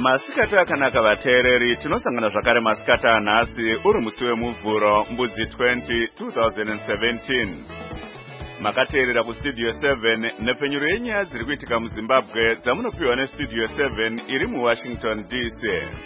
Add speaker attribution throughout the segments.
Speaker 1: Masikati akanaka vateereri, tinosangana zvakare masikati anhasi uri musi wemuvhuro mbudzi 20 2017. Makateerera kustudio 7 nepfenyuro yenyaya dziri kuitika muZimbabwe dzamunopiwa nestudio 7 iri muWashington DC.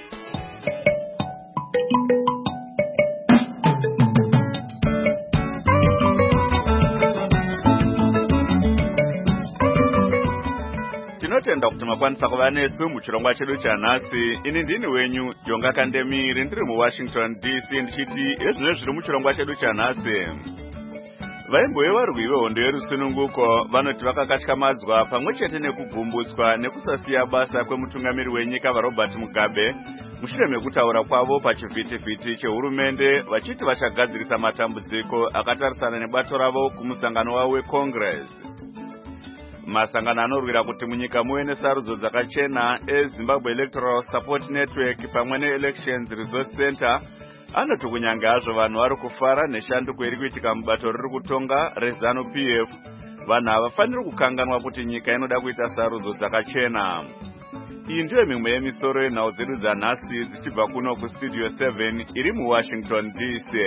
Speaker 1: Tinotenda kuti makwanisa kuva nesu muchirongwa chedu chanhasi. Ini ndini wenyu Jonga Kandemiri, ndiri muWashington DC ndichiti ezvino zviri muchirongwa chedu chanhasi. Vaimboye varwi vehondo yerusununguko vanoti vakakatyamadzwa pamwe chete nekugumbutswa nekusasiya basa kwemutungamiri wenyika vaRobert Mugabe mushure mekutaura kwavo pachivhitivhiti chehurumende vachiti vachagadzirisa matambudziko akatarisana nebato ravo kumusangano wavo weCongress. Masangano anorwira kuti munyika muve nesarudzo dzakachena eZimbabwe Electoral Support Network pamwe neElections Resource Center anoti kunyange hazvo vanhu vari kufara neshanduko iri kuitika mubato riri kutonga reZANU-PF, vanhu havafaniri kukanganwa kuti nyika inoda kuita sarudzo dzakachena. Iyi ndiyo mimwe yemisoro yenhau dzedu dzanhasi dzichibva kuno kustudio 7 iri muWashington DC.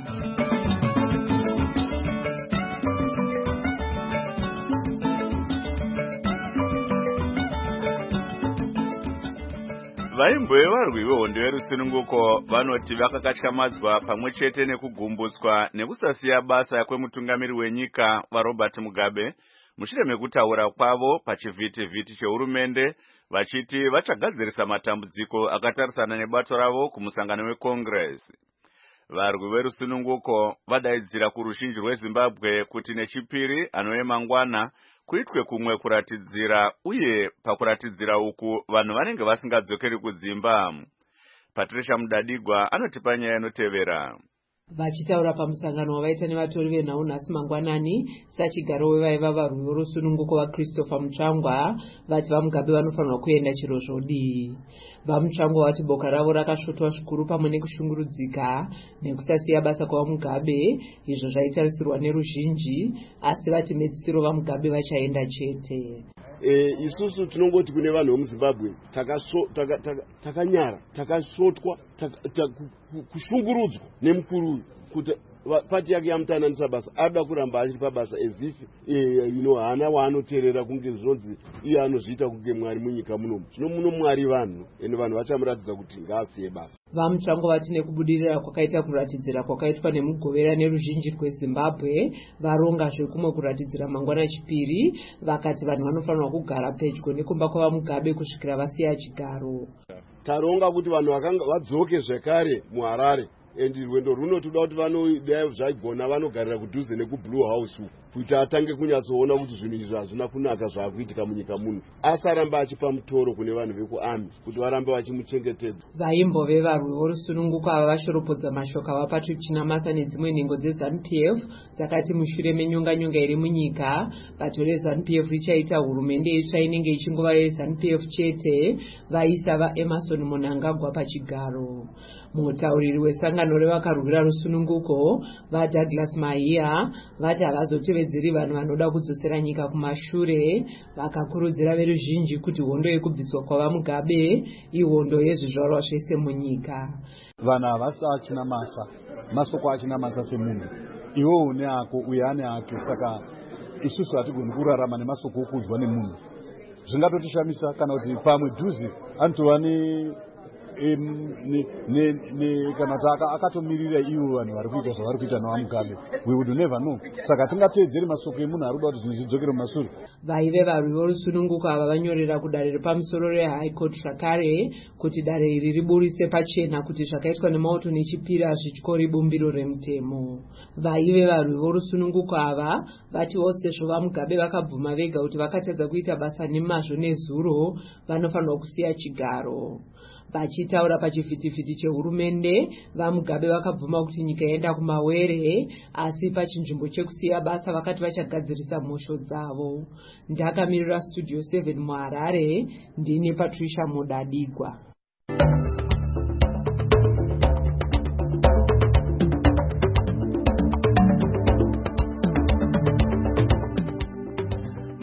Speaker 1: Vaimboye varwi vehondo yerusununguko vanoti vakakatyamadzwa pamwe chete nekugumbutswa nekusasiya basa kwemutungamiri wenyika vaRobert Mugabe mushure mekutaura kwavo pachivhitivhiti chehurumende vachiti vachagadzirisa matambudziko akatarisana nebato ravo kumusangano weCongress. Varwi verusununguko vadaidzira kuruzhinji rweZimbabwe kuti nechipiri anove mangwana kuitwe kumwe kuratidzira, uye pakuratidzira uku vanhu vanenge vasingadzokeri kudzimba. Patricia Mudadigwa anotipa nyaya inotevera.
Speaker 2: Vachitaura pamusangano wavaita nevatori venhau nhasi mangwanani, sachigaro wevaiva varwi vorusununguko vaChristopher Mutsvangwa vati vaMugabe vanofanirwa kuenda chiro zvodii. VaMutsvangwa vati boka ravo rakasvotwa zvikuru pamwe nekushungurudzika nekusasiya basa kwavaMugabe, izvo zvaitarisirwa neruzhinji, asi vati medzisiro vaMugabe vachaenda chete.
Speaker 3: Isusu tinongoti kune vanhu vemuZimbabwe takanyara, takasvotwa, kushungurudzwa nemukuru kuti pati yake yamutananisa basa ada kuramba achiri pabasa ezifi hana waanoteerera kunge zvinonzi iye anozviita kunge mwari munyika munomu. Zvino muno mwari vanhu ende vanhu vachamuratidza kuti ngaasiye basa.
Speaker 2: VaMutsvangwa vati nekubudirira kwakaita kuratidzira kwakaitwa nemugovera neruzhinji rweZimbabwe varonga zvekumwe kuratidzira mangwana chipiri, vakati vanhu vanofanirwa kugara pedyo nekumba kwavaMugabe kusvikira vasiya chigaro.
Speaker 3: Taronga kuti vanhu vadzoke zvekare muHarare. Endi rwendo runo toda kuti vanoda zvaigona vanogarira kudhuze nekuBlue House kuti atange kunyatsoona kuti zvinhu izvi hazvina kunaka zvaakuitika munyika muno. Asaramba achipa mutoro kune vanhu vekuARMY kuti varambe vachimuchengetedza.
Speaker 2: Vaimbove varwi vorusununguko ava vashoropodza mashoko ava Patrick Chinamasa nedzimwe nhengo dzeZANU-PF dzakati mushure menyonganyonga iri munyika, bato reZANU-PF richaita hurumende itsva inenge ichingova yeZANU-PF chete, vaisa vaEmerson Mnangagwa pachigaro. Mutauriri wesangano revakarwira rusununguko vaDouglas Mahia vati havazotevedzeri vanhu vanoda kudzosera nyika kumashure, vakakurudzira veruzhinji kuti hondo yekubviswa kwavaMugabe ihondo yezvizvarwa zvese munyika.
Speaker 4: Vanhu havasachina masa, masoko achina masa semunhu, iwo une ako uye ane ake, saka isusu hatigoni kurarama nemasoko okudzwa nemunhu. Zvingatotishamisha kana kuti pamwe dhuzi anotova kana kuti akatomirira ivo vanhu vari kuita zvavari kuita navaMugabe. We would never know. Saka tingateedzeri masoko emunhu ari kuda kuti zvinhu zvidzokere mumashure.
Speaker 2: Vaive varwi vorusununguko ava vanyorera kudare repamusoro reHigh Court zvakare kuti dare iri riburise pachena kuti zvakaitwa nemauto nechipiri hazvityori bumbiro remutemo. Vaive varwi vorusununguko ava vati vose sezvo vaMugabe vakabvuma vega kuti vakatadza kuita basa nemazvo nezuro, vanofanirwa kusiya chigaro. Vachitaura pachivhitivhiti chehurumende, vaMugabe vakabvuma kuti nyika yaenda kumawere, asi pachinzvimbo chekusiya basa vakati vachagadzirisa mhosvo dzavo. Ndakamirira studio 7 muHarare, ndini Patricia Mudadigwa.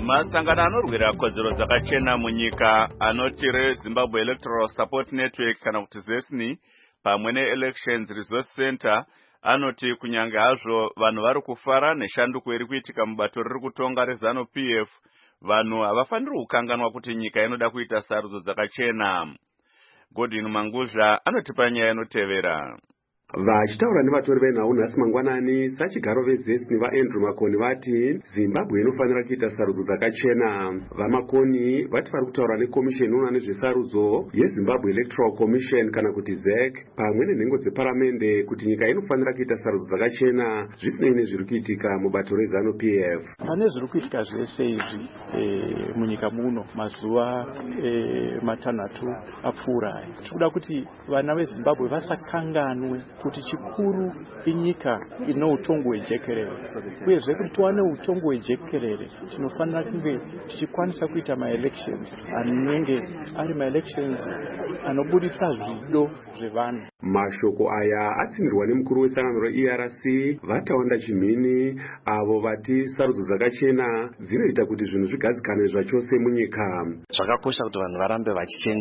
Speaker 1: Masangano anorwira kodzero dzakachena munyika anoti reZimbabwe Electoral Support Network kana kuti ZESNI pamwe neElections Resource Center anoti kunyange hazvo vanhu vari kufara neshanduko iri kuitika mubato riri kutonga reZANU PF, vanhu havafaniri kukanganwa kuti nyika inoda kuita sarudzo dzakachena. Godwin Manguzha anotipa nyaya inotevera.
Speaker 5: Vachitaura nevatori venhau nhasi mangwanani, sachigaro vezesni vaAndrew Makoni vati Zimbabwe inofanira kuita sarudzo dzakachena. VaMakoni vati vari kutaura nekomisheni inoona nezvesarudzo yeZimbabwe Electoral Commission kana kuti ZEC pamwe nenhengo dzeparamende kuti nyika inofanira kuita sarudzo dzakachena zvisinei nezviri kuitika mubato reZANU PF.
Speaker 6: Pane zviri kuitika zvese izvi munyika muno mazuva matanhatu apfuura. Tinoda kuti vana veZimbabwe vasakanganwe kuti chikuru inyika ino utongo hwejekerere, uyezve kuti tiwane utongo hwejekerere tinofanira kunge tichikwanisa kuita maelections anenge ari maelections anobudisa zvido zvevanhu.
Speaker 5: Mashoko aya atsindirwa nemukuru wesangano reERC Vataunda Chimhini, avo vati sarudzo dzakachena dzinoita kuti zvinhu zvigadzikane zvachose munyika.
Speaker 7: Zvakakosha kuti vanhu varambe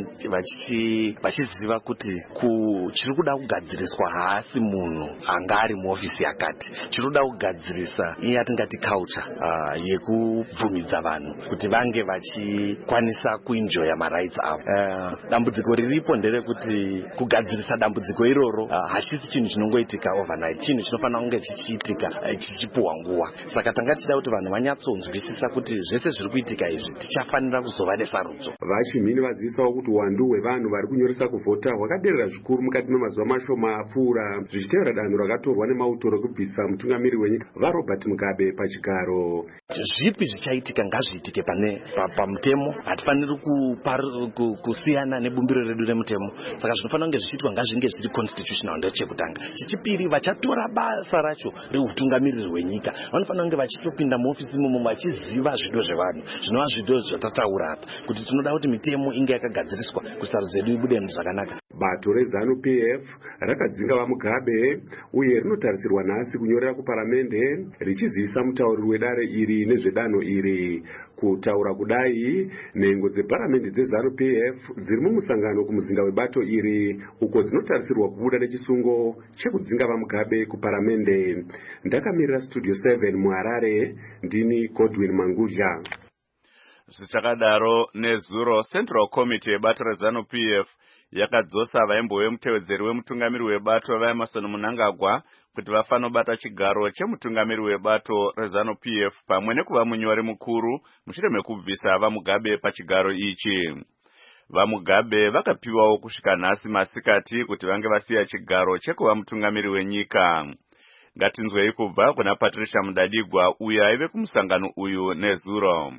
Speaker 7: vachiziva kuti chiri kuda kugadziriswa haasi munhu anga ari muofisi yakati. Chiri kuda kugadzirisa yatingati culture yekubvumidza vanhu kuti vange vachikwanisa kuenjoya marights avo. Dambudziko riripo nderekuti kugadzirisa dambudziko iroro hachisi chinhu chinongoitika overnight, chinhu chinofanira kunge chichiitika chichipuwa nguva. Saka tanga tichida kuti vanhu vanyatsonzwisisa kuti zvese zviri kuitika izvi tichafanira kuzova nesarudzo.
Speaker 5: VaChimhini vazivisawo kuti uwandu hwevanhu vari kunyoresa kuvhota hwakaderera zvikuru mukati memazuva mashoma apfuura, zvichitevera danho rakatorwa nemauto rekubvisa mutungamiri wenyika vaRobert Mugabe pachigaro.
Speaker 7: Zvipi zvichaitika ngazviitike pamutemo, hatifaniri kusiyana nebumbiro redu remutemo. Saka zvinofanira kunge zvichiitwa ngazvinge zviri constitutional, ndechekutanga. Chichipiri, vachatora basa racho reutungamiriri hwenyika vanofanira kunge vachitopinda muofisi imomo vachiziva zvido zvevanhu, zvinova zvido zvatataura apa, kuti tinoda kuti mitemo inge yakagadziriswa kuti sarudzo yedu ibude zvakanaka.
Speaker 5: Bato reZANU PF rakadzinga vaMugabe uye rinotarisirwa nhasi kunyorera kuparamende richizivisa mutauriri wedare iri nezvedanho iri. Kutaura kudai, nhengo dzeparamende dzeZANU PF dziri mumusangano kumuzinda webato iri uko dzinotarisirwa kubuda nechisungo chekudzinga vaMugabe kuparamende. Ndakamirira Studio 7 muHarare, ndini Godwin Manguzha.
Speaker 1: Zvichakadaro nezuro Central Committee yebato reZANU PF yakadzosa vaimbove mutevedzeri wemutungamiri webato vaEmerson Mnangagwa kuti vafanobata chigaro chemutungamiri webato reZANU PF pamwe nekuva munyori mukuru mushure mekubvisa vaMugabe pachigaro ichi. VaMugabe vakapiwawo kusvika nhasi masikati kuti vange vasiya chigaro chekuva mutungamiri wenyika. Ngatinzwei kubva kuna Patricia Mudadigwa uyo aive kumusangano uyu nezuro.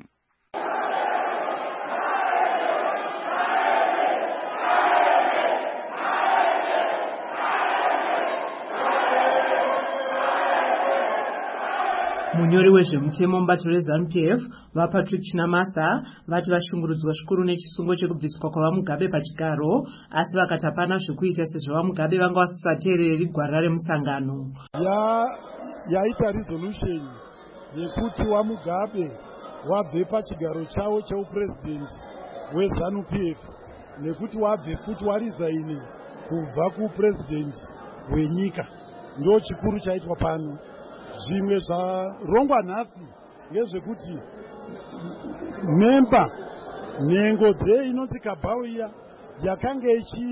Speaker 2: Munyori wezvemutemo mubato reZANU PF vaPatrick Chinamasa vati vashungurudzwa zvikuru nechisungo chekubviswa kwavaMugabe pachigaro, asi vakati hapana zvekuita sezvo vaMugabe vanga vasateereri gwara remusangano.
Speaker 8: Yaita resolution yekuti vaMugabe wabve pachigaro chavo cheupresident weZANU PF nekuti wabve futi warizaini kubva kupresident wenyika. Ndo chikuru chaitwa pano. Zvimwe zvarongwa nhasi ngezvekuti memba nhengo inonzi Kabauya yakanga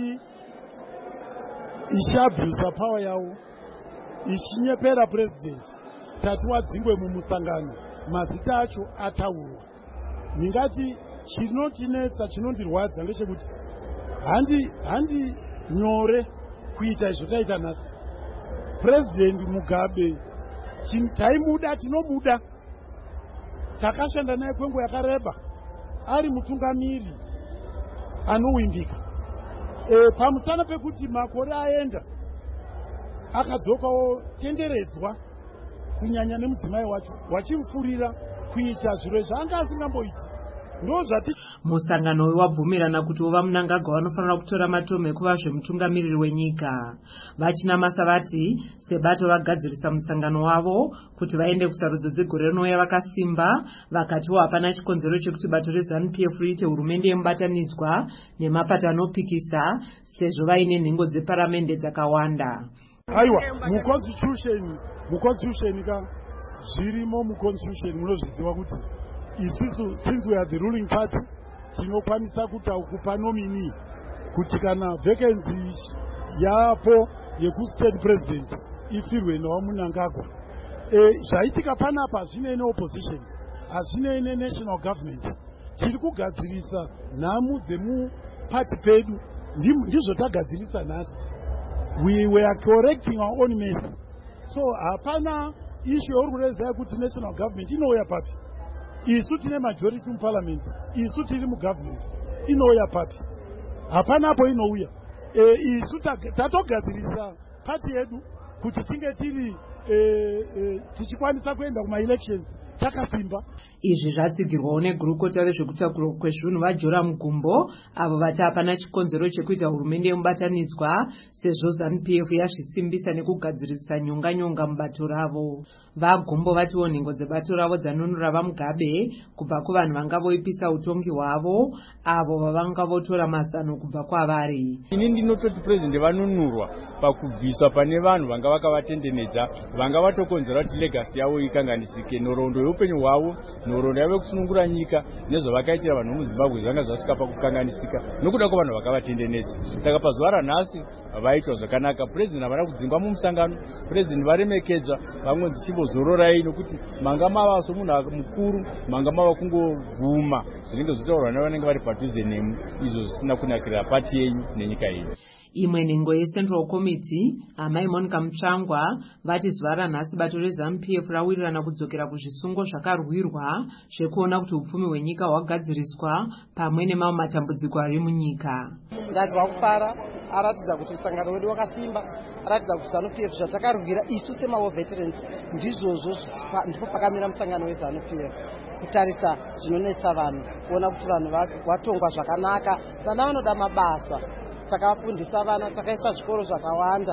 Speaker 8: ichiabhusa power yavo ichinyepera president tati wadzingwe mumusangano, mazita acho ataurwa. Ningati chinotinetsa chinondirwadza ngechekuti handi nyore kuita izvo taita nhasi. President Mugabe taimuda, tinomuda, takashanda naye kwenguva yakareba ari mutungamiri anowimbika. Pamusana pekuti makore aenda akadzokawo tenderedzwa kunyanya nemudzimai wacho wachimufurira kuita zviro zvaanga asingamboiti. ndozvati
Speaker 2: musangano wabvumirana kuti Munangagwa vanofanira kutora matome ekuva zvemutungamiriri wenyika. Vachinamasa vati sebato vagadzirisa musangano wavo kuti vaende kusarudzo dzegore rinouya vakasimba, vakatiwo hapana chikonzero chekuti bato reZANU-PF riite hurumende yemubatanidzwa nemapato anopikisa sezvo vaine nhengo dzeparamende dzakawanda.
Speaker 8: aiwa muconstitution ka zvirimo muconstitution munozviziva kuti isusu since we are the ruling party tinokwanisa kupa nomini kuti kana vacancy yapo yekustate president ifirwe nawaMunangagwa. Zvaitika panapa hazvinei neopposition, hazvinei nenational government. Tiri kugadzirisa nhamu dzemupati pedu, ndizvo tagadzirisa nhasi. We were correcting our own mess. So hapana issue yokureza yakuti national government inouya papi. Isu tine majority muparliament, isu tiri mugovernment, inouya papi. Hapana apo inouya. Isu tatogadzirisa party yedu kuti tinge tiri tichikwanisa kuenda kuma-elections takasimba.
Speaker 2: Izvi zvatsigirwawo negurukota rezvekutakurwa kwezvinhu vaJoram Gumbo, avo vati hapana chikonzero chekuita hurumende yemubatanidzwa sezvo ZANU-PF yazvisimbisa nekugadzirisa nyonga mubato ravo. VaGumbo vatiwo nhengo dzebato ravo dzanunura vaMugabe kubva kuvanhu vanga voipisa utongi hwavo, avo vavanga votora mazano kubva kwavari.
Speaker 9: Ini ndinototi president vanunurwa pakubviswa pane vanhu vanga vakavatendenedza, vanga vatokonzera kuti legacy yavo ikanganisike, nhoroondo yeupenyu hwavo, nhoroondo yavo yekusunungura nyika nezvavakaitira vanhu muZimbabwe zvanga zvasvika pakukanganisika nokuda kwevanhu vakavatendenedza. Saka pazuva ranhasi vaitwa zvakanaka. President havana kudzingwa mumusangano, president varemekedzwa, vamwe dzichimbozororai nokuti manga mava somunhu mukuru, manga mava kungobvuma zvinenge zvitaurwa nevanenge vari padhuze nemu, izvo zvisina kunakira pati yenyu nenyika yenyu.
Speaker 2: Imwe nhengo yeCentral Committee, Amai Monica Mutsvangwa, vati zuva ranhasi bato reZANU-PF rawirirana kudzokera kuzvisungo zvakarwirwa zvekuona kuti upfumi hwenyika hwagadziriswa pamwe nemamwe matambudziko ari munyika.
Speaker 10: Ndadzwa kufara, aratidza kuti musangano wedu wakasimba, aratidza kuti ZANU-PF zvatakarwira isu semawo veterans ndizvozvo ndipo pakamira musangano weZANU-PF. Kutarisa zvinonetsa vanhu, kuona kuti vanhu vatongwa zvakanaka, vana vanoda mabasa. Takafundisa vana, takaisa zvikoro zvakawanda.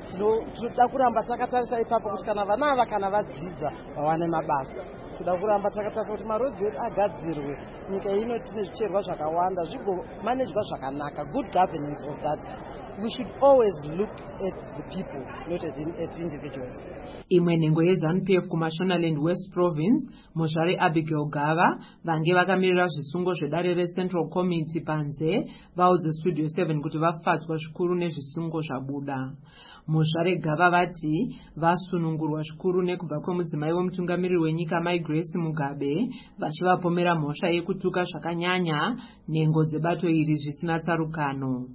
Speaker 10: Tinoda kuramba takatarisa ipapo kuti kana vana ava kana vadzidza vawane mabasa. Tinoda kuramba takatarisa kuti marodzi edu agadzirwe, nyika ino tine zvicherwa zvakawanda zvigomanejwa zvakanaka, good governance of that. We should always look at the people, not at individuals.
Speaker 2: Imwe nhengo yeZANU-PF kuMashonaland West Province, Mozvare Abigail Gava, vange vakamirira zvisungo zvedare reCentral Committee panze, vaudze Studio 7 kuti vafadzwa zvikuru nezvisungo zvabuda. Mozvare Gava vati vasunungurwa zvikuru nekubva kwemudzimai wemutungamiriri wenyika Mai Grace Mugabe, vachivapomera mhosva yekutuka zvakanyanya nhengo dzebato iri zvisina tsarukano.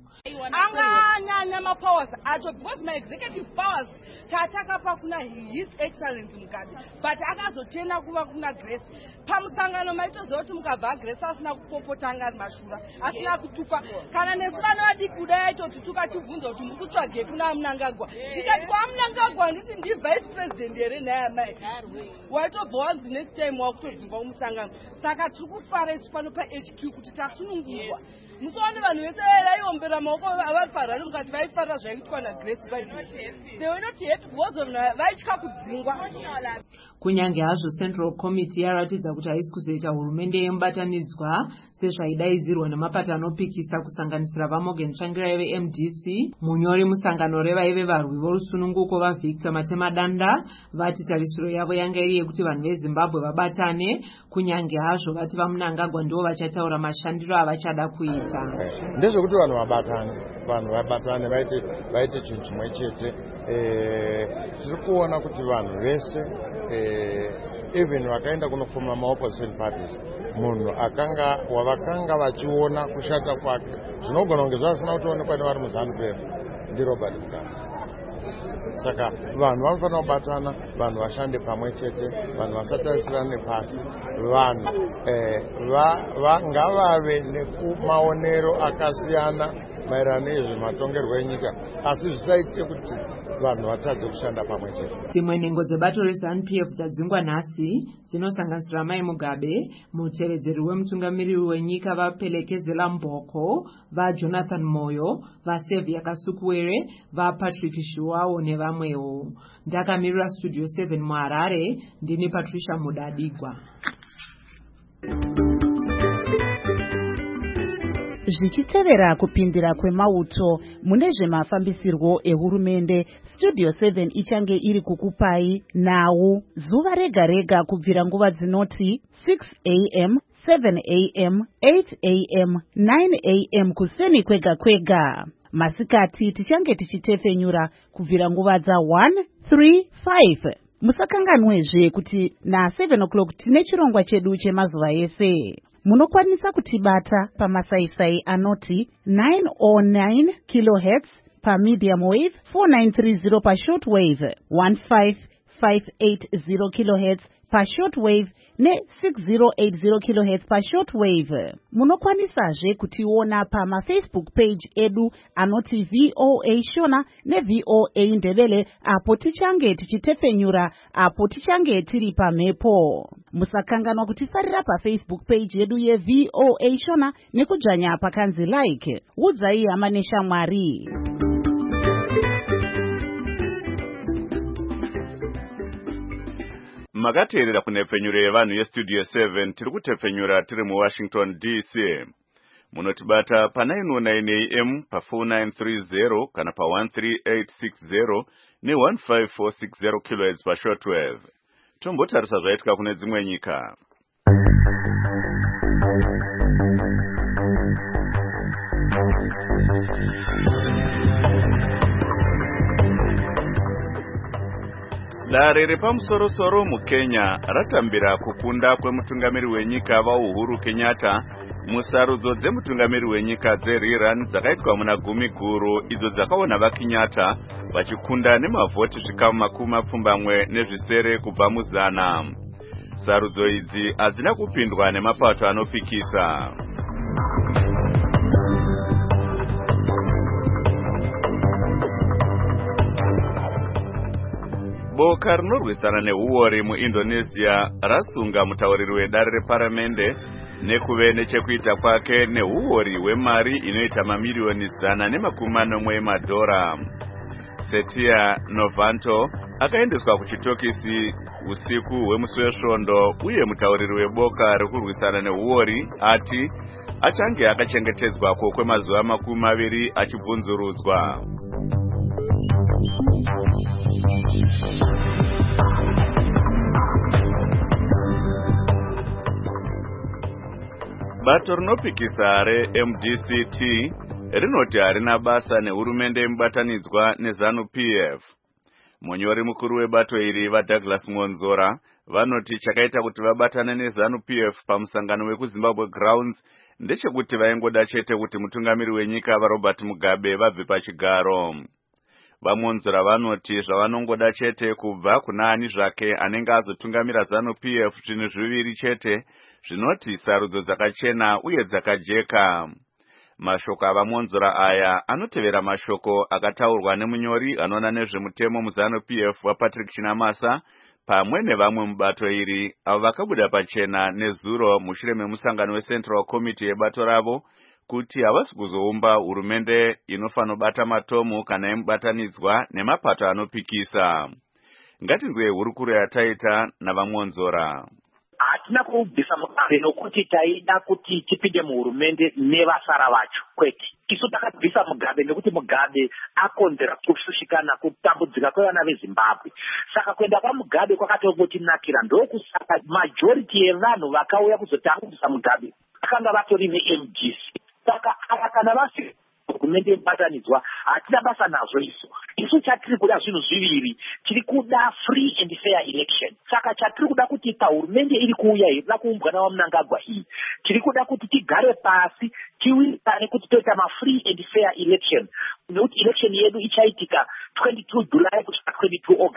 Speaker 11: Anganyanya mapowers acho because my executive powers tatakapa kuna His Excellency Mugabe, but akazotenda kuva kuna Grace. Pamusangano maitozoti mukabva Grace asina kupopotanga mashura, asina kutuka. Kana nesvana vadiki kudai aitotituka chibvunzo kuti muri kutsvage kuna Munangagwa. Ndikati kwa Munangagwa nditi ndi vice president here naye mai. Waitobva wanzi next time wakutodzingwa kumusangano. Saka tiri kufara isu pano paHQ kuti tasunungurwa. Musowane vanhu vese vaiombera maoko avari parari mukati vaifara zvaitwa naGrace Badis. They were not happy because of vaitya kudzingwa.
Speaker 2: Kunyange hazvo Central Committee yaratidza kuti haisi kuzoita hurumende yemubatanidzwa sezvaidaidzirwa nemapato anopikisa kusanganisira vaMorgan Tsvangirai veMDC, munyori musangano revaive varwi vorusununguko vaVictor Matemadanda, vati tarisiro yavo yanga iri yekuti vanhu veZimbabwe vabatane, kunyange hazvo vati vaMunangagwa ndivo vachataura mashandiro avachada kuita.
Speaker 12: Ndezvekuti vanhu vabatane vaite chinhu chimwe chete. Tiri kuona kuti vanhu vese even vakaenda kunofoma maopposition parties, munhu wavakanga vachiona kushata kwake zvinogona kunge zvasina kutoonekwa nevari muZANU-PF ndiRobert Mugabe. Saka vanhu vanofanira kubatana, vanhu vashande pamwe chete, vanhu vasatarisirane pasi, vanhu ngavave nemaonero akasiyana maererano nezvematongerwo enyika, asi zvisaite kuti vanhu vatadze kushanda pamwe chete.
Speaker 2: Dzimwe nhengo dzebato reZANU-PF dzadzingwa nhasi dzinosanganisira Mai Mugabe, mutevedzeri wemutungamiriri wenyika vaPelekezela Mboko, vaJonathan Moyo, vaSevia Kasukuwere, vaPatrick Shiwawo nevamwewo. Ndakamirira Studio 7 muHarare, ndini Patricia Mudadigwa.
Speaker 13: Zvichitevera kupindira kwemauto mune zvemafambisirwo ehurumende, Studio 7 ichange iri kukupai nhau zuva rega rega kubvira nguva dzinoti 6 am, 7 am, 8 am, 9 am kuseni kwega kwega. Masikati tichange tichitefenyura kubvira nguva dza 1, 3, 5. Musakanganwezve kuti na 7 o'clock tine chirongwa chedu chemazuva ese. Munokwanisa kutibata pamasaisai anoti 909 kHz pamedium wave, 4930 pashortwave, 15580 kHz pashortwave ne6080 kHz pashortwave. Munokwanisazve kutiona pamafacebook page edu anoti VOA Shona neVOA Ndebele, apo tichange tichitefenyura, apo tichange tiri pamhepo. Musakanganwa kutifarira pafacebook page yedu yeVOA Shona nekudzvanya pakanzi like. Udzai hama neshamwari.
Speaker 1: Makateerera kunepfenyuro yevanhu yeStudio 7 tiri kutepfenyura tiri muWashington DC. Munotibata pa 909 AM pa 4930 kana pa 13860 ne 15460 kHz pa shortwave. Tombotarisa zvaitika kune dzimwe nyika. Dare repamusoro-soro muKenya ratambira kukunda kwemutungamiri wenyika vaUhuru Kenyatta musarudzo dzemutungamiri wenyika dzeRiran dzakaitwa muna gumi guru idzo dzakaona vaKenyatta vachikunda nemavhoti zvikamu 70 kubva muzana. Sarudzo idzi hadzina kupindwa nemapato anopikisa. Boka rinorwisana nehuori muIndonesia rasunga mutauriri wedare reparamende nekuve nechekuita kwake nehuori hwemari inoita mamiliyoni 140 emadhora. Setia Novanto akaendeswa kuchitokisi usiku hwemusi wesvondo, uye mutauriri weboka rekurwisana nehuori ati achange akachengetedzwako kwemazuva 20 achibvunzurudzwa. Bato rinopikisa reMDCT rinoti harina basa nehurumende mubatanidzwa neZANU-PF. Munyori mukuru webato iri vaDouglas Ngonzora vanoti chakaita kuti vabatane neZANU-PF pamusangano wekuZimbabwe Grounds ndechekuti vaingoda chete kuti mutungamiri wenyika vaRobert Mugabe vabve pachigaro. Vamonzora vanoti zvavanongoda chete kubva kuna ani zvake anenge azotungamira ZANU-PF zvinhu zviviri chete, zvinoti sarudzo dzakachena uye dzakajeka. Mashoko avamonzora aya anotevera mashoko akataurwa nemunyori anoona nezvemutemo muZANU-PF waPatrick Chinamasa pamwe nevamwe mubato iri avo vakabuda pachena nezuro mushure memusangano weCentral Committee yebato ravo kuti havasi kuzoumba hurumende inofanobata matomu kana yemubatanidzwa nemapato anopikisa. Ngatinzwe hurukuro yataita navamonzora.
Speaker 14: Hatina kubvisa Mugabe nokuti taida kuti tipinde muhurumende nevasara vacho, kwete. Isu takabvisa Mugabe nekuti Mugabe akonzera kushushikana kutambudzika kwevana veZimbabwe. Saka kuenda kwaMugabe kwakatongotinakira, ndokusaka majority yevanhu vakauya kuzotambudza Mugabe vakanga vatori neMDC. Saka kana vasi hurumende yemubatanidzwa hatina basa nazvo isu. Isu chatiri kuda zvinhu zviviri, tiri kuda free and fair election. Saka chatiri kuda kuti hurumende iri kuuya irida kuumbwa naMnangagwa iyi, tiri kuda kuti tigare pasi tiwirirane kuti toita free and fair election, nekuti election yedu ichaitika 22 July kusvika 22 August.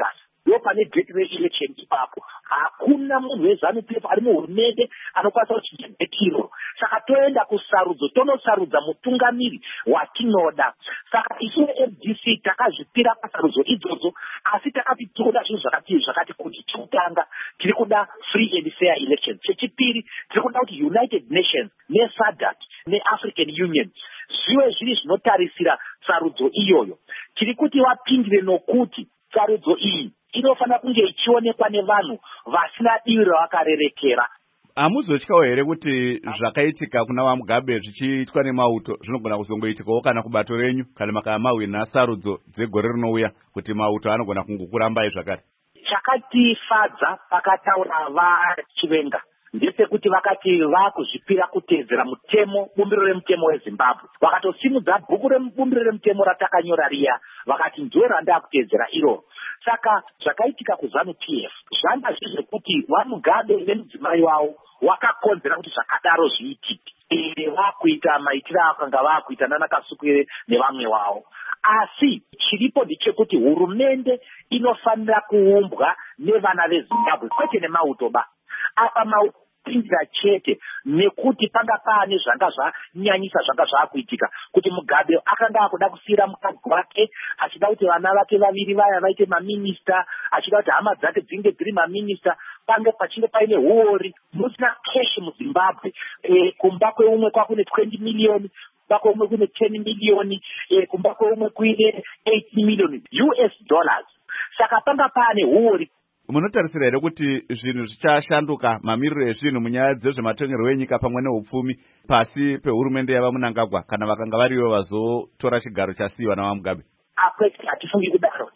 Speaker 14: ndopane gateway election ipapo. Hakuna munhu weZANU-PF ari muhurumende anokwanisa kuchinja gate iro. Saka toenda kusarudzo, tonosarudza mutungamiri watinoda. Saka isu FDC takazvipira pasarudzo idzodzo, asi takati tinoda zvinhu zvakati kuti chekutanga tiri kuda free and fair elections. Chechipiri tiri kuda kuti United Nations neSADC neAfrican Union zviwe zviri zvinotarisira sarudzo iyoyo. Tiri kuti vapindire nokuti sarudzo iyi inofanira kunge ichionekwa nevanhu vasina divi ravakarerekera.
Speaker 1: Hamuzotyawo here kuti zvakaitika kuna vaMugabe zvichiitwa nemauto zvinogona kuzongoitikawo kana kubato renyu kana makamahwina sarudzo dzegore rinouya kuti mauto anogona kungokurambai zvakare?
Speaker 14: Chakatifadza pakataura vaChivenga ndepekuti vakati vakuzvipira kuteedzera mutemo, bumbiro remutemo weZimbabwe. Vakatosimudza bhuku rebumbiro remutemo ratakanyora riya, vakati ndiwo randakuteedzera iro. Saka zvakaitika kuZANU-PF zvanga zvezvekuti vaMugabe nemudzimai wavo wakakonzera kuti zvakadaro zviitike. Vakuita maitiro akanga vakuita nana Kasukire nevamwe wavo. Asi chiripo ndechekuti hurumende inofanira kuumbwa nevana veZimbabwe kwete nemauto ba. Apa mauto pindira chete nekuti panga pane zvanga zvanyanyisa zvanga zvakuitika kuti Mugabe akanga akuda kusira mukadzi wake achida kuti vana vake vaviri vaya vaite maminista, achida kuti hama dzake dzinge dziri maminista, pange pachinge paine huori musina cash muZimbabwe. Kumba kweumwe kwakune 20 million, kumba kweumwe kune 10 million, kumba kweumwe kuine 8 million US dollars. Saka panga pane huori.
Speaker 1: Munotarisira here kuti zvinhu zvichashanduka mamiriro ezvinhu munyaya dzezvematongerwo enyika pamwe neupfumi pasi pehurumende yavaMunangagwa kana vakanga varivo vazotora chigaro chasiyiwa navaMugabe?
Speaker 14: Akwete hatifungi kudaro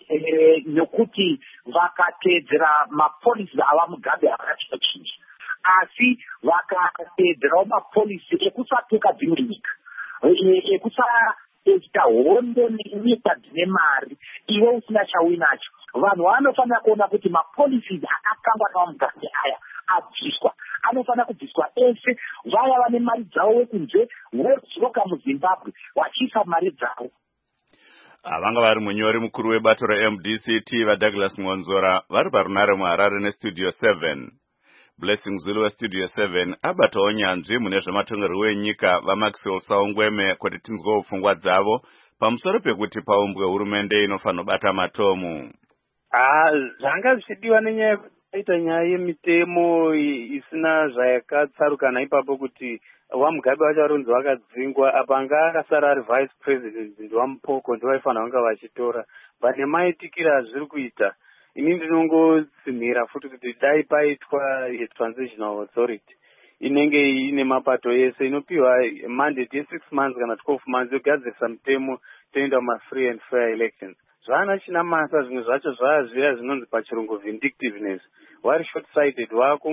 Speaker 14: nekuti vakateedzera mapolisi avaMugabe havana chinochinja, asi vakateedzerawo mapolisi ekusatuka dzimwe nyika, ekusaita hondo nenyika dzine mari iwe usina chauinacho. Vanhu vanofanira kuona kuti mapolisi akakangwa navaMugabe aya abviswa. Anofanira kubviswa ese vaya vane mari dzavo wekunze vodzoka muZimbabwe vachiisa mari dzavo.
Speaker 1: Vanga vari munyori mukuru webato reMDCT vaDouglas Ngonzora vari parunare muHarare neStudio 7. Blessing Zulu weStudio 7 abatawo nyanzvi mune zvematongerwo enyika vaMaxwell Saungweme kuti tinzwewo pfungwa dzavo pamusoro pekuti paumbwe hurumende inofanira kubata matomu.
Speaker 15: Zvanga zvichidiwa nenyaya yekuita nyaya yemitemo isina zvayakatsarukana ipapo kuti vaMugabe vacho varonzi vakadzingwa, apa anga akasara ari vice president ndiwamupoko ndivaifanira vanga vachitora. Pane maitikira zviri kuita, ini ndinongotsimhira futi kuti dai paitwa transitional authority inenge ine mapato ese, inopiwa mandate ye6 months kana 12 months yogadzirisa mutemo toenda free and fair elections. Zvana china masa zvimwe zvacho zvazviya zvinonzi pachirungu vindictiveness. Wari short sighted,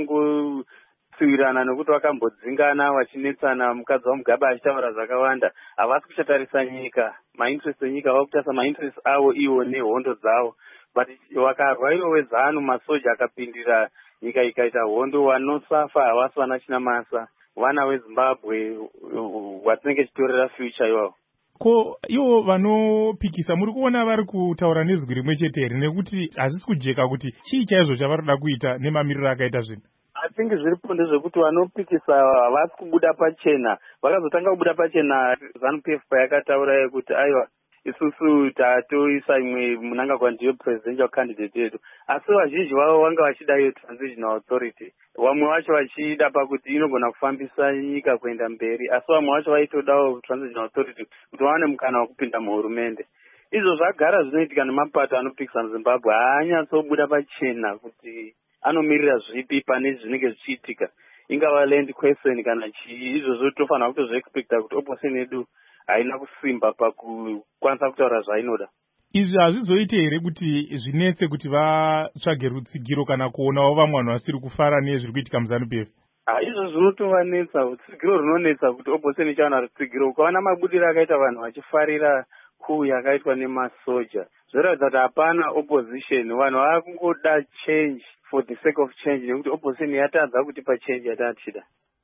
Speaker 15: wakungotsivirana nekuti vakambodzingana vachinetsana, mukadzi waMugabe achitaura zvakawanda, havasi kuchatarisa nyika, mainterest enyika vakutarisa mainterest avo iwo nehondo dzavo. But wakarwa iwo weZANU masoja akapindira nyika ikaita hondo, wanosafa havasi vana china masa, vana weZimbabwe watinenge chitorera future iwavo.
Speaker 16: Ko ivo vanopikisa muri kuona vari kutaura nezwi rimwe chete here, nekuti hazvisi kujeka kuti chii chaizvo chavarikuda kuita nemamiriro akaita zvinhu?
Speaker 15: I think zviripo ndezvekuti vanopikisa havasi kubuda pachena. Vakazotanga kubuda pachena ZANU-PF payakataura yekuti aiwa isusu tatoisa imwe Munangagwa ndiyo presidential candidate yedu, asi vazhinji vavo vanga vachida iyo transitional authority. Vamwe vacho vachida pakuti inogona kufambisa nyika kuenda mberi, asi vamwe vacho vaitodawo transitional authority kuti vaone mukana wekupinda muhurumende. Izvo zvagara zvinoitika nemapato anopikisa muZimbabwe, haanyatsobuda pachena kuti anomirira zvipi pane zvinenge zvichiitika, ingava land question kana chii. Izvozvo tofanira kutozviexpecta kuti opposition yedu haina kusimba pakukwanisa kutaura zvainoda.
Speaker 16: Izvi hazvizoite here kuti zvinetse kuti vatsvage rutsigiro kana kuonawo vamwe vanhu vasiri kufara nezviri kuitika muZANU-PF?
Speaker 15: Izvo zvinotovanetsa, rutsigiro runonetsa kuti opposition ichawana rutsigiro. Ukaona mabudiro akaita vanhu vachifarira coup yakaitwa nemasoja, zvoratidza kuti hapana opposition, vanhu vakungoda change for the sake of change, nekuti opposition yatadza kutipa change yatatida.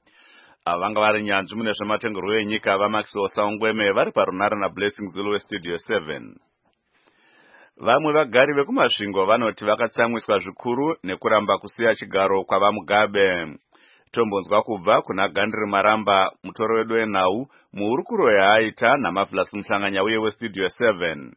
Speaker 1: Vanga vari nyanzvi mune zvematongerwo enyika vaMaxwell Saungweme vari parunare naBlessing Zulu weStudio 7. Vamwe vagari vekumasvingo vanoti vakatsamwiswa zvikuru nekuramba kusiya chigaro kwavaMugabe. Tombonzwa kubva kuna Gandri Maramba, mutoro wedu wenhau, muhurukuro yaaita naMavlas Muhlanganya uye weStudio 7.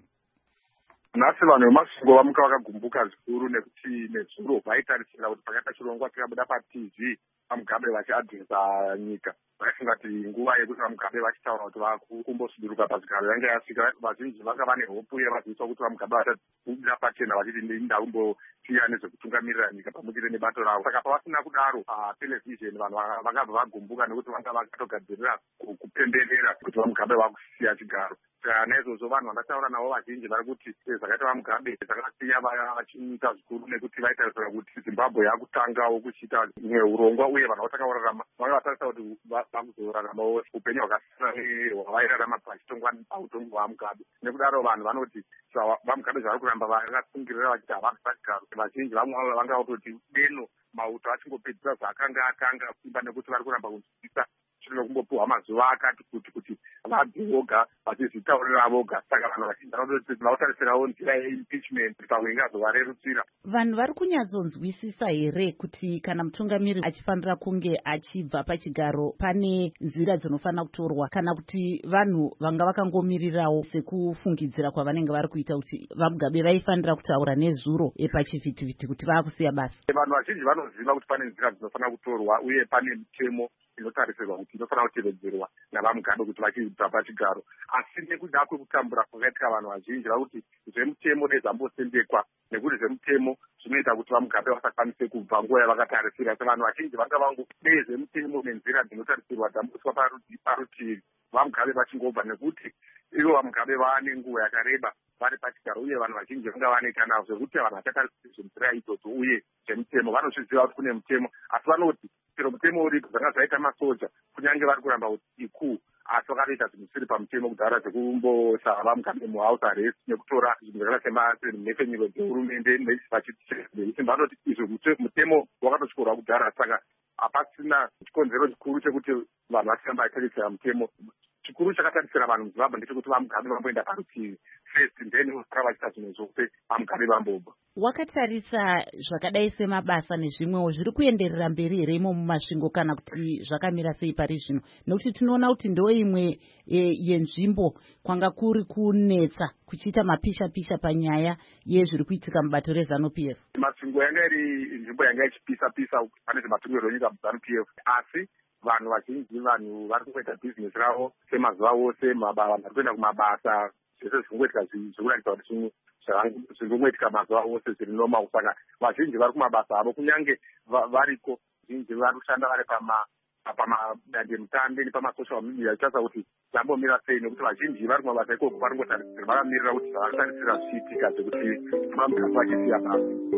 Speaker 17: Nhasi vanhu vemasvingo vamuka vakagumbuka zvikuru nekuti nezuro vaitarisira kuti pakaita chirongwa chikabuda paTV vaMugabe vachiadhiresa nyika. Vaifunga kuti nguva yekuti vaMugabe vachitaura kuti vakumbosuduruka pazvigaro yanga yasvika. Vazhinji vanga vane hopu yevaziviswa kuti vaMugabe vachabuda pachena vachiti ndaumbosiya nezvekutungamirira nyika pamwechete nebato ravo. Saka pavasina kudaro televhizheni vanhu vakabva vagumbuka nekuti vanga vakatogadzirira kupemberera kuti vaMugabe vakusiya chigaro. Naizvozvo vanhu vandataura navo vazhinji vari kuti zvakaita vaMugabe zvakasiya vachiita zvikuru nekuti vaitarisira kuti Zimbabwe yakutangawo kuchiita urongwa uye vanhu vatakaurarama vanga vatarisa kuti vakuzoraramawo upenyu hwakasiyana hwavairarama pachitongwa pautongo hwaMugabe. Nekudaro vanhu vanoti vaMugabe zvavari kuramba vakasungirira vachiti havasi chigaro. Vazhinji vamwe vavo vanga vatoti deno mauto achingopedzisa zvaakanga atanga simba nekuti vari kuramba kunzwisisa chino kumbopuhwa mazuva akati kuti vabve voga vachizvitaurira voga. Saka vanhu vachinzi vanotarisirawo nzira yeimpeachment pamwe ingazovarerutsira.
Speaker 13: Vanhu vari kunyatsonzwisisa here kuti kana mutungamiri achifanira kunge achibva pachigaro pane nzira dzinofanira kutorwa kana kuti vanhu vanga vakangomirirawo sekufungidzira kwavanenge vari kuita kuti vaMugabe vaifanira kutaura nezuro pachivhitivhiti kuti vaakusiya basa?
Speaker 17: Vanhu vazhinji vanoziva kuti pane nzira dzinofanira kutorwa uye pane mitemo inotarisirwa kuti inofanira kutevedzerwa navaMugabe kuti vachibva pachigaro. Asi nekuda kwekutambura kwakaitika vanhu vazhinji vakuti zvemutemo nezvambosendekwa nekuti zvemutemo zvinoita kuti vaMugabe vasakwanise kubva nguva yavakatarisira. Vanhu vazhinji vanga vangode zvemutemo nenzira dzinotarisirwa dzamboswa parutivi vaMugabe vachingobva nekuti ivo vaMugabe vaane nguva yakareba vari pachigaro uye vanhu vazhinji vanga vanoita nazvo zvekuti vanhu vachatarisira zvenzira idzodzo uye zvemutemo vanozviziva kuti kune mutemo. Asi vanoti chero mutemo uripo zvanga zvaita masoja kunyange vari kuramba kuti ikuu asi vakatoita zvinhu zvisiri pamutemo kudhara zvekumbosava vaMugabe muhouse arrest nekutora zvinhu zvakaita semhepfenyuro dzehurumende vachiti vanoti izvo mutemo wakatotyorwa kudhara. Saka hapasina chikonzero chikuru chekuti vanhu vachiramba vachitarisira mutemo. Chikuru chakatarisira vanhu muZimbabwe ndechekuti vaMugabe vamboenda parutivi first then vosara vachiita zvimwe zvose vaMugabe vambobva.
Speaker 13: Wakatarisa zvakadai semabasa nezvimwewo zviri kuenderera mberi here imo mumasvingo kana kuti zvakamira sei pari zvino? Nekuti tinoona kuti ndo imwe yenzvimbo kwanga kuri kunetsa kuchiita mapisha-pisha panyaya yezviri kuitika mubato reZANU-PF.
Speaker 17: Masvingo yanga iri nzvimbo yanga ichipisa-pisa pane zvematungiro enyika muZANU-PF. Asi vanhu vazhinji vanhu vari kungoita bhizinesi ravo semazuva ose, vanhu vari kuenda kumabasa, zvese zvikungoitika zvikuratidza kuti zvingongoitika mazuva ose zviri normal. Saka vazhinji vari kumabasa avo kunyange variko vazhinji vari kushanda vari pamadandemutande nepamasocial media ichaza kuti zvambomira sei nekuti vazhinji vari kumabasa ikoko vari kungotarisira vakamirira kuti zvavanotarisira zvichiitika zvekuti vaMugabe vachisiya basa.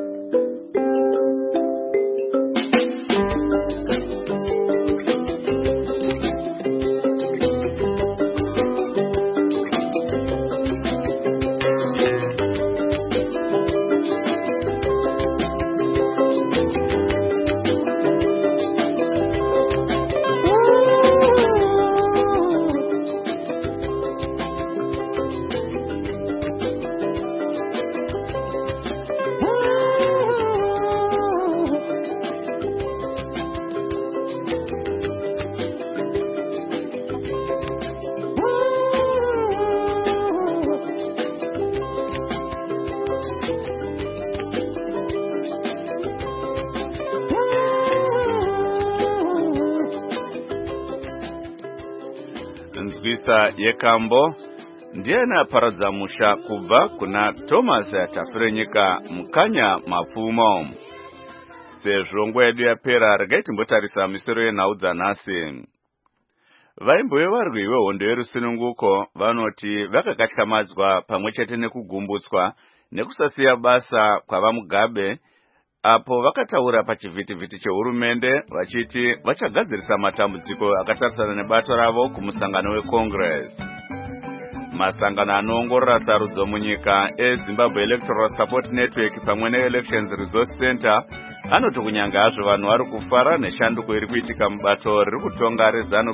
Speaker 1: Nzwisa yekambo ndiye aparadza musha kubva kuna Thomas Tafirenyika mukanya mapfumo. Sezvo nguva yedu yapera regai timbotarisa misoro yenhau dzanhasi. Vaimboyo varwi vehondo yerusununguko vanoti vakakatyamadzwa pamwechete nekugumbutswa nekusasiya basa kwavaMugabe apo vakataura pachivhitivhiti chehurumende vachiti vachagadzirisa matambudziko akatarisana nebato ravo kumusangano weCongress. Masangano anoongorora sarudzo munyika eZimbabwe Electoral Support Network pamwe neElections Resource Center anoti kunyanga hazvo vanhu vari kufara neshanduko iri kuitika mubato riri kutonga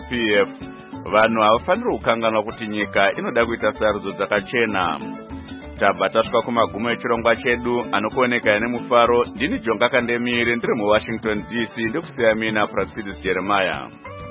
Speaker 1: reZANU-PF, vanhu havafaniri kukanganwa kuti nyika inoda kuita sarudzo dzakachena. tabva tasvika kumagumo echirongwa chedu anokuoneka nemufaro. Ndini Jonga Kandemiri ndiri muWashington DC, ndikusiya mina Praxidis Jeremiah.